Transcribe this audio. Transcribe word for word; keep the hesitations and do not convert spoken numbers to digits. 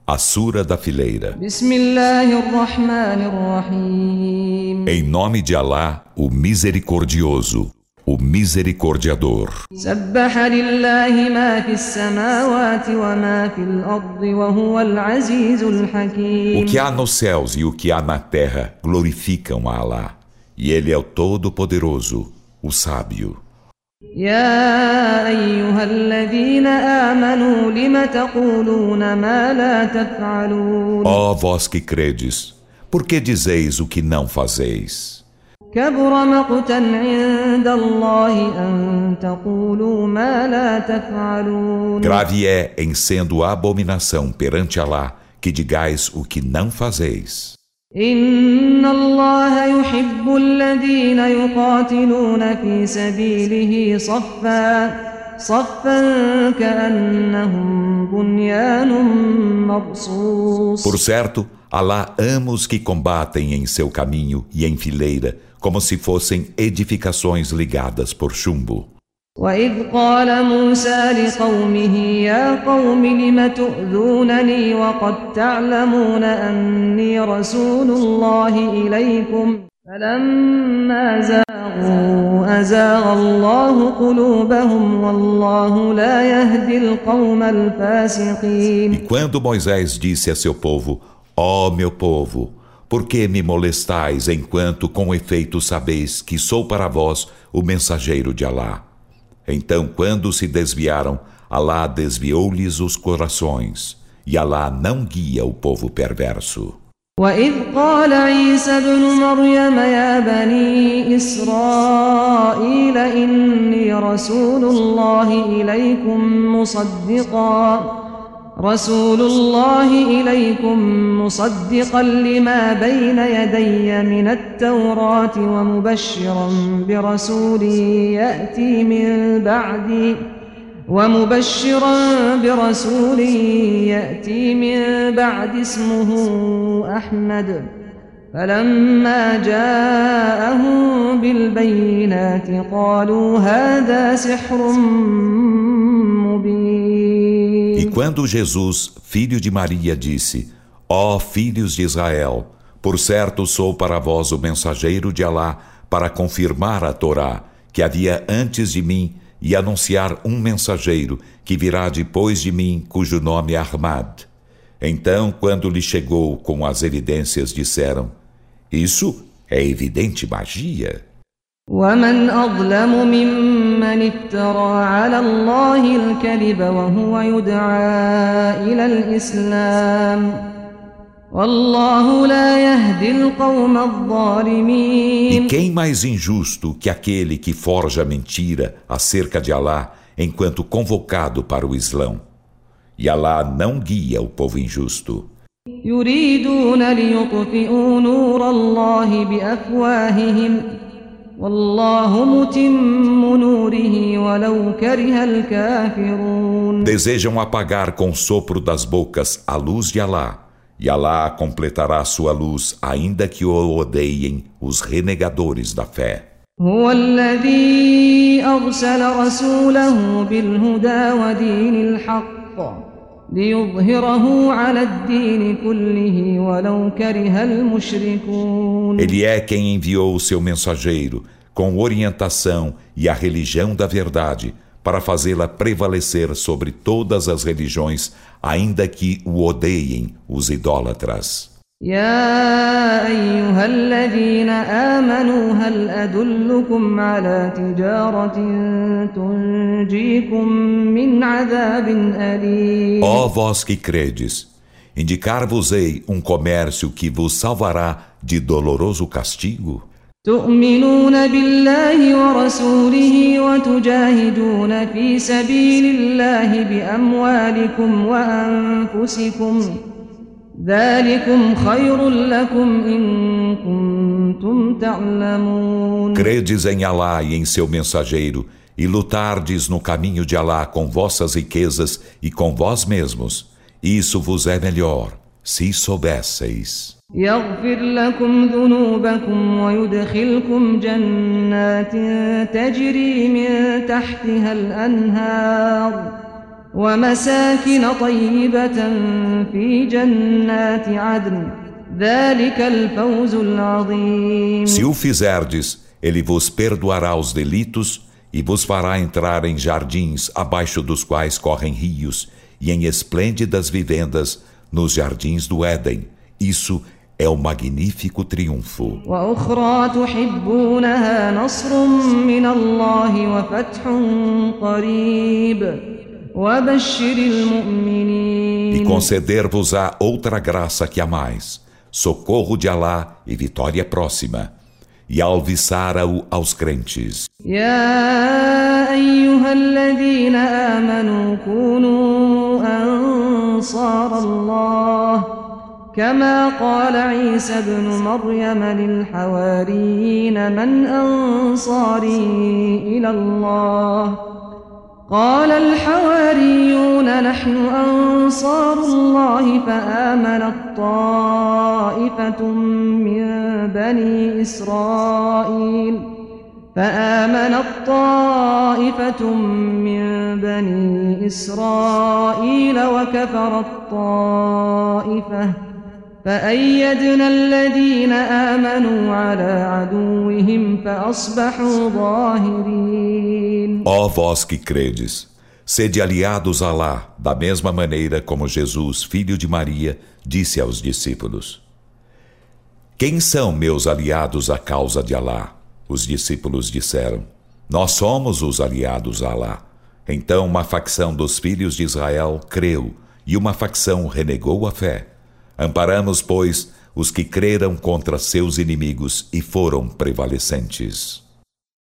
A Sura da Fileira. Bismillahirrahmanirrahim. Em nome de Alá, o Misericordioso, o Misericordiador. Sabbaha lillahi ma fis samawati wa ma fil ardi wa huwa al-azizul hakim. O que há nos céus e o que há na terra glorificam a Alá, e Ele é o Todo-Poderoso, o Sábio. يا أيها الذين آمنوا لم تقولون ما لا تفعلون. Ó vós que credes, por que dizeis o que não fazeis? كبر مقتا عند الله أن تقولوا ما لا تفعلون. Grave é, em sendo abominação perante Alá, que digais o que não fazeis. إن الله يحب الذين يقاتلون في سبيله صفا صفا كأنهم بنيان مرصوص. Por certo, Alá ama os que combatem em seu caminho e em fileira, como se fossem edificações ligadas por chumbo. وإذ قال موسى لقومه يا قوم لم تؤذونني وقد تعلمون أني رسول الله إليكم فلما زاغوا أزاغ الله قلوبهم والله لا يهدي القوم الفاسقين. E quando Moisés disse a seu povo: ó meu povo, por que me molestais enquanto com efeito sabeis que sou para vós o mensageiro de Alá? Então, quando se desviaram, Alá desviou-lhes os corações, e Alá não guia o povo perverso. وإذ قال عيسى ابن مريم يا بني إسرائيل إني رسول الله إليكم مصدقا رسول الله إليكم مصدقا لما بين يدي من التوراة ومبشرا برسول يأتي من بعدي ومبشرا برسول يأتي من بعد اسمه أحمد فلما جاءهم بالبينات قالوا هذا سحر مبين. E quando Jesus, filho de Maria, disse: ó filhos de Israel, por certo sou para vós o mensageiro de Alá para confirmar a Torá que havia antes de mim e anunciar um mensageiro que virá depois de mim, cujo nome é Ahmad. Então, quando lhe chegou com as evidências, disseram: isso é evidente magia. ومن أظلم ممن افترى على الله الكذب وهو يدعى إلى الإسلام والله لا يهدي القوم الظالمين. E quem mais injusto que aquele que forja mentira acerca de Alá enquanto convocado para o Islão? E Alá não guia o povo injusto. يريدون ليطفئوا نور الله بأفواههم والله متم نوره ولو كره الكافرون. Desejam apagar com o sopro das bocas a luz de Alá, e Alá completará sua luz ainda que o odeiem os renegadores da fé. هو الذي أرسل رسوله بالهدى ودين الحق ليظهره على الدين كله ولو كره المشركون. Ele é quem enviou o seu mensageiro com orientação e a religião da verdade para fazê-la prevalecer sobre todas as religiões, ainda que o odeiem os idólatras. يا أيها الذين آمنوا هل أدلكم على تجارة تنجيكم من عذاب أليم. Ó vós que credes, indicar-vos-ei um comércio que vos salvará de doloroso castigo? تؤمنون بالله ورسوله وتجاهدون في سبيل الله بأموالكم وأنفسكم ذلكم خير لكم إن كنتم تعلمون. Credes em Alá e em seu mensageiro e lutardes no caminho de Alá com vossas riquezas e com vós mesmos. Isso vos é melhor, se soubesseis. يغفر لكم ذنوبكم ويدخلكم جنات تجري من تحتها الأنهار ومساكن طيبة في جنات عدن ذلك الفوز العظيم. Se o fizerdes, ele vos perdoará os delitos e vos fará entrar em jardins abaixo dos quais correm rios e em esplêndidas vivendas nos jardins do Éden. Isso é um magnífico triunfo. وأخرى تحبونها نصر من الله وفتح قريب وبشر المؤمنين. E conceder-vos-á outra graça que amais, socorro de Alá e vitória próxima, e alviçara-o aos crentes. يا أيها الذين آمنوا كونوا أنصار الله كما قال عيسى ابن مريم للحواريين من أنصاري إلى الله قال الحواريون نحن أنصار الله فآمنت طائفة من بني إسرائيل فآمنت طائفة من بني إسرائيل وكفرت طائفة فأيدنا الذين آمنوا على عدوهم فأصبحوا ظاهرين. Ó vós que credes, sede aliados a Alá, da mesma maneira como Jesus, filho de Maria, disse aos discípulos: Quem são meus aliados à causa de Alá? Os discípulos disseram: Nós somos os aliados a Alá. Então uma facção dos filhos de Israel creu e uma facção renegou a fé. Amparamos, pois, os que creram contra seus inimigos e foram prevalecentes.